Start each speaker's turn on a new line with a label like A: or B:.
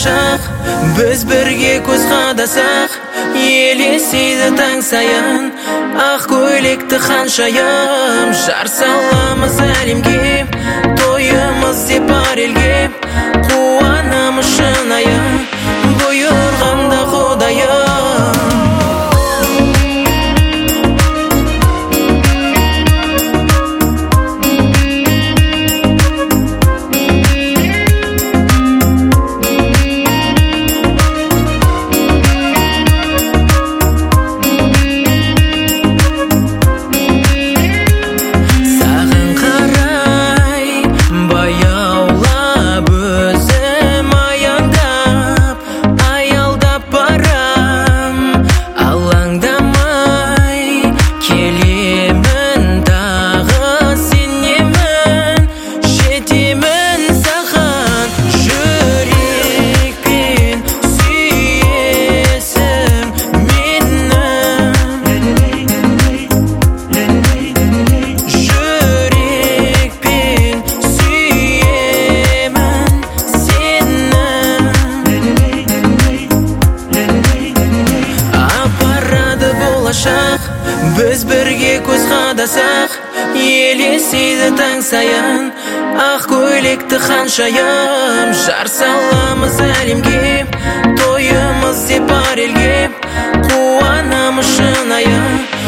A: болашақ, біз бірге көз қадасақ, елесейді таң сайын, ақ көйлекті ханшайым. Жар саламыз әлемге, тойымыз деп бар елге, қуанымыз шынайы, бұйырғанда Құдайым. Біз бірге көз қадасақ, елесейді таң сайын, ақ көйлекті ханшайым. Жар саламыз әлемге, тойымыз деп бар елге, қуанымыз шынайы,